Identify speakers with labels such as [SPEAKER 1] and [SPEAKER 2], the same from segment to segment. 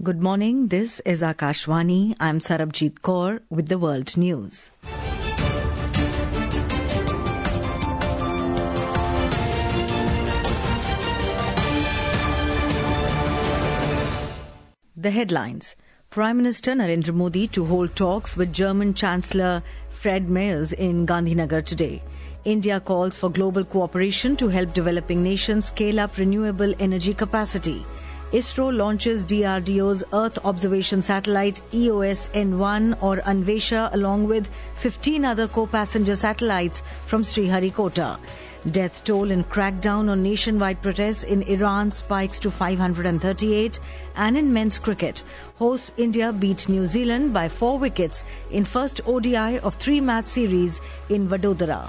[SPEAKER 1] Good morning, this is Akashvani. I'm Sarabjit Kaur with the World News. The headlines. Prime Minister Narendra Modi to hold talks with German Chancellor Fred Mayers in Gandhinagar today. India calls for global cooperation to help developing nations scale up renewable energy capacity. ISRO launches DRDO's Earth Observation Satellite EOS-N1 or Anvesha along with 15 other co-passenger satellites from Sriharikota. Death toll in crackdown on nationwide protests in Iran spikes to 538. And in men's cricket, hosts India beat New Zealand by 4 wickets in first ODI of 3-match series in Vadodara.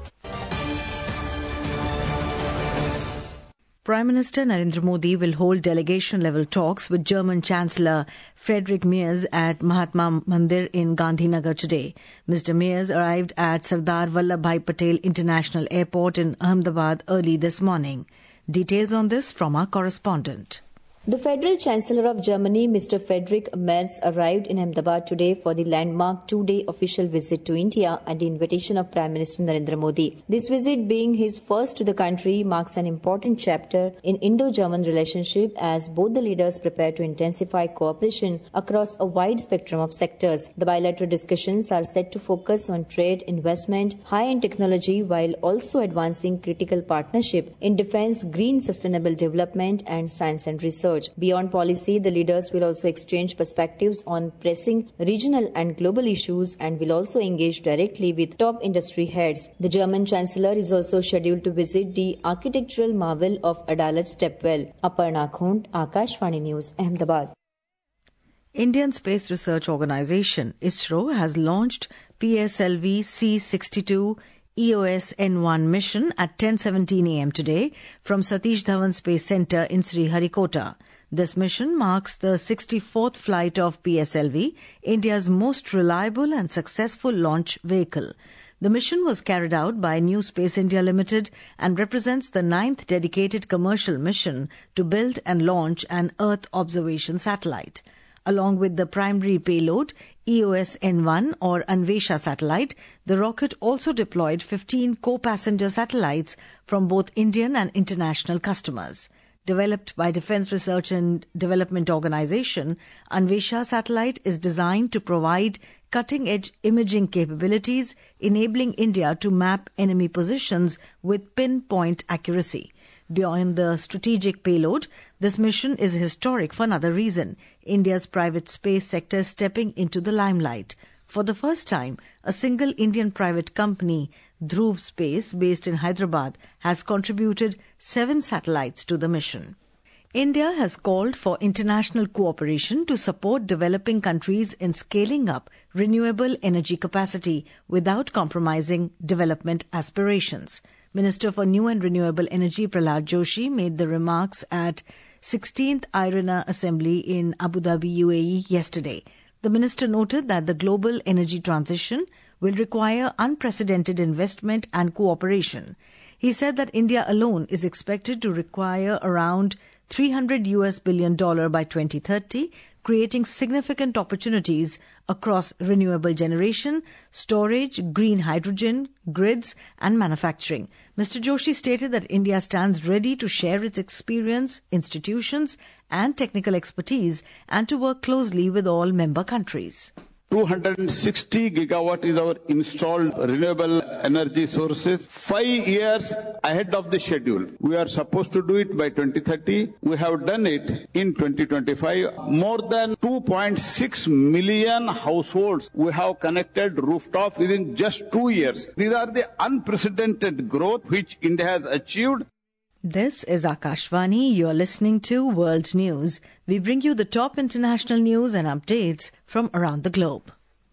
[SPEAKER 1] Prime Minister Narendra Modi will hold delegation-level talks with German Chancellor Friedrich Merz at Mahatma Mandir in Gandhinagar today. Mr. Merz arrived at Sardar Vallabhbhai Patel International Airport in Ahmedabad early this morning. Details on this from our correspondent.
[SPEAKER 2] The Federal Chancellor of Germany, Mr. Friedrich Merz, arrived in Ahmedabad today for the landmark 2-day official visit to India at the invitation of Prime Minister Narendra Modi. This visit, being his first to the country, marks an important chapter in Indo-German relationship as both the leaders prepare to intensify cooperation across a wide spectrum of sectors. The bilateral discussions are set to focus on trade, investment, high-end technology, while also advancing critical partnership in defense, green sustainable development and science and research. Beyond policy, the leaders will also exchange perspectives on pressing regional and global issues and will also engage directly with top industry heads. The German Chancellor is also scheduled to visit the architectural marvel of Adalat Stepwell. Aparna Khund, Akashvani News, Ahmedabad.
[SPEAKER 1] Indian Space Research Organisation, ISRO, has launched PSLV C-62 EOS-N1 mission at 10:17 a.m. today from Satish Dhawan Space Centre in Sriharikota. This mission marks the 64th flight of PSLV, India's most reliable and successful launch vehicle. The mission was carried out by New Space India Limited and represents the 9th dedicated commercial mission to build and launch an Earth observation satellite. Along with the primary payload, EOS-N1 or Anvesha satellite, the rocket also deployed 15 co-passenger satellites from both Indian and international customers. Developed by Defence Research and Development Organisation, Anvesha satellite is designed to provide cutting-edge imaging capabilities, enabling India to map enemy positions with pinpoint accuracy. Beyond the strategic payload, this mission is historic for another reason. India's private space sector is stepping into the limelight. For the first time, a single Indian private company, Dhruv Space, based in Hyderabad, has contributed 7 satellites to the mission. India has called for international cooperation to support developing countries in scaling up renewable energy capacity without compromising development aspirations. Minister for New and Renewable Energy Prahlad Joshi made the remarks at 16th IRENA Assembly in Abu Dhabi, UAE yesterday. The minister noted that the global energy transition will require unprecedented investment and cooperation. He said that India alone is expected to require around $300 billion by 2030, creating significant opportunities across renewable generation, storage, green hydrogen, grids and manufacturing. Mr. Joshi stated that India stands ready to share its experience, institutions and technical expertise and to work closely with all member countries.
[SPEAKER 3] 260 gigawatt is our installed renewable energy sources. 5 years ahead of the schedule. We are supposed to do it by 2030. We have done it in 2025. More than 2.6 million households we have connected rooftop within just 2 years. These are the unprecedented growth which India has achieved.
[SPEAKER 1] This is Akashvani. You're listening to World News. We bring you the top international news and updates from around the globe.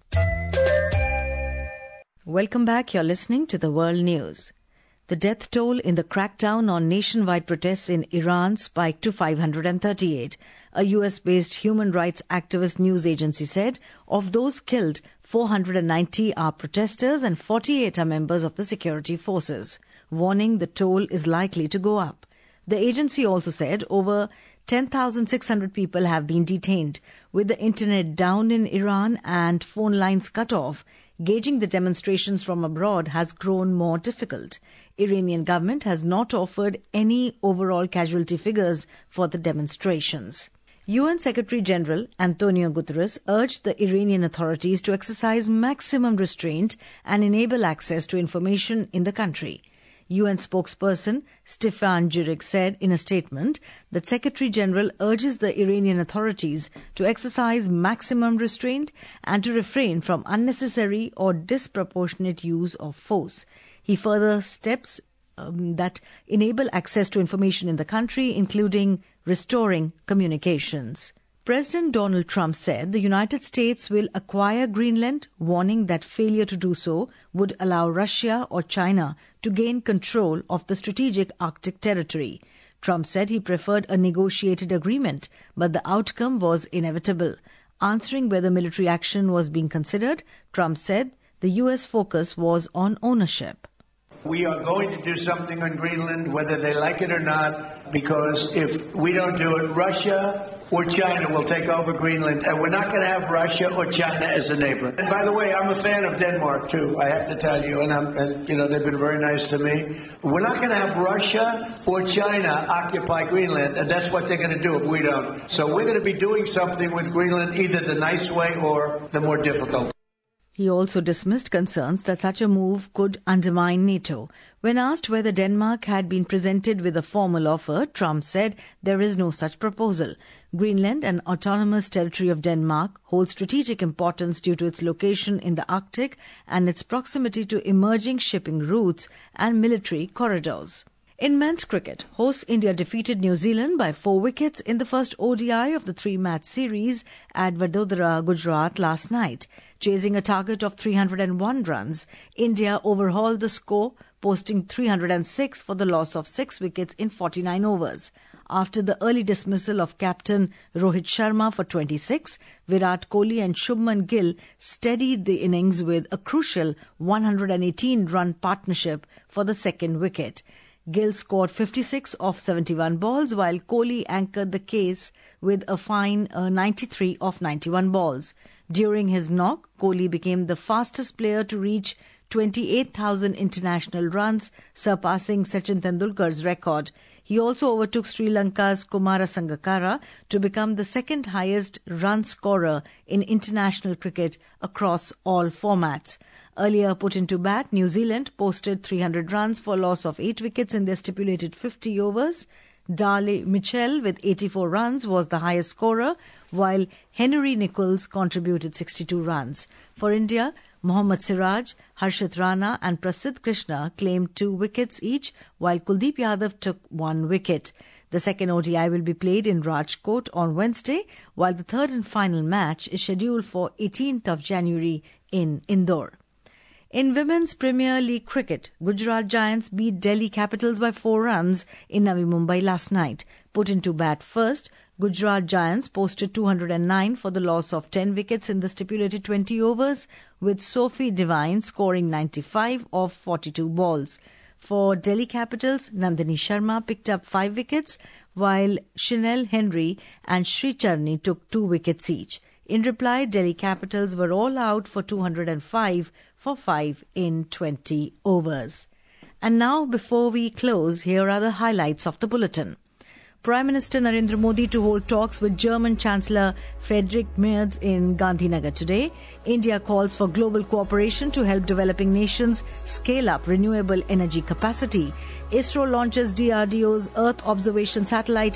[SPEAKER 1] Welcome back. You're listening to the World News. The death toll in the crackdown on nationwide protests in Iran spiked to 538. A US-based human rights activist news agency said of those killed, 490 are protesters and 48 are members of the security forces, warning the toll is likely to go up. The agency also said over 10,600 people have been detained. With the internet down in Iran and phone lines cut off, gauging the demonstrations from abroad has grown more difficult. Iranian government has not offered any overall casualty figures for the demonstrations. UN Secretary-General Antonio Guterres urged the Iranian authorities to exercise maximum restraint and enable access to information in the country. UN spokesperson Stefan Dujarric said in a statement that Secretary-General urges the Iranian authorities to exercise maximum restraint and to refrain from unnecessary or disproportionate use of force. He further steps that enable access to information in the country, including restoring communications. President Donald Trump said the United States will acquire Greenland, warning that failure to do so would allow Russia or China to gain control of the strategic Arctic territory. Trump said he preferred a negotiated agreement, but the outcome was inevitable. Answering whether military action was being considered, Trump said the U.S. focus was on ownership.
[SPEAKER 4] We are going to do something on Greenland, whether they like it or not, because if we don't do it, Russia or China will take over Greenland, and we're not going to have Russia or China as a neighbor. And by the way, I'm a fan of Denmark, too, I have to tell you, and they've been very nice to me. We're not going to have Russia or China occupy Greenland, and that's what they're going to do if we don't. So we're going to be doing something with Greenland, either the nice way or the more difficult.
[SPEAKER 1] He also dismissed concerns that such a move could undermine NATO. When asked whether Denmark had been presented with a formal offer, Trump said there is no such proposal. Greenland, an autonomous territory of Denmark, holds strategic importance due to its location in the Arctic and its proximity to emerging shipping routes and military corridors. In men's cricket, hosts India defeated New Zealand by 4 wickets in the first ODI of the 3-match series at Vadodara, Gujarat last night. Chasing a target of 301 runs, India overhauled the score, posting 306 for the loss of 6 wickets in 49 overs. After the early dismissal of captain Rohit Sharma for 26, Virat Kohli and Shubman Gill steadied the innings with a crucial 118-run partnership for the second wicket. Gill scored 56 off 71 balls, while Kohli anchored the case with a fine 93 off 91 balls. During his knock, Kohli became the fastest player to reach 28,000 international runs, surpassing Sachin Tendulkar's record. He also overtook Sri Lanka's Kumara Sangakkara to become the second highest run scorer in international cricket across all formats. Earlier put into bat, New Zealand posted 300 runs for loss of 8 wickets in their stipulated 50 overs. Darley Mitchell with 84 runs was the highest scorer, while Henry Nicholls contributed 62 runs. For India, Mohammad Siraj, Harshit Rana and Prasidh Krishna claimed 2 wickets each, while Kuldeep Yadav took 1 wicket. The second ODI will be played in Rajkot on Wednesday, while the third and final match is scheduled for 18th of January in Indore. In Women's Premier League cricket, Gujarat Giants beat Delhi Capitals by 4 runs in Navi Mumbai last night. Put into bat first, Gujarat Giants posted 209 for the loss of 10 wickets in the stipulated 20 overs, with Sophie Devine scoring 95 off 42 balls. For Delhi Capitals, Nandini Sharma picked up 5 wickets, while Chanel Henry and Sri Charni took 2 wickets each. In reply, Delhi Capitals were all out for 205 for 5 in 20 overs. And now, before we close, here are the highlights of the bulletin. Prime Minister Narendra Modi to hold talks with German Chancellor Friedrich Merz in Gandhinagar today. India calls for global cooperation to help developing nations scale up renewable energy capacity. ISRO launches DRDO's Earth Observation Satellite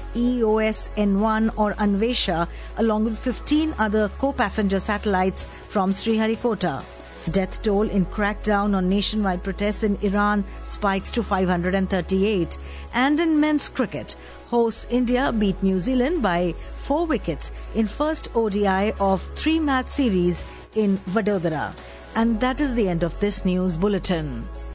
[SPEAKER 1] EOS-N1 or Anvesha along with 15 other co-passenger satellites from Sriharikota. Death toll in crackdown on nationwide protests in Iran spikes to 538. And in men's cricket, hosts India beat New Zealand by 4 wickets in first ODI of 3-match series in Vadodara. And that is the end of this news bulletin.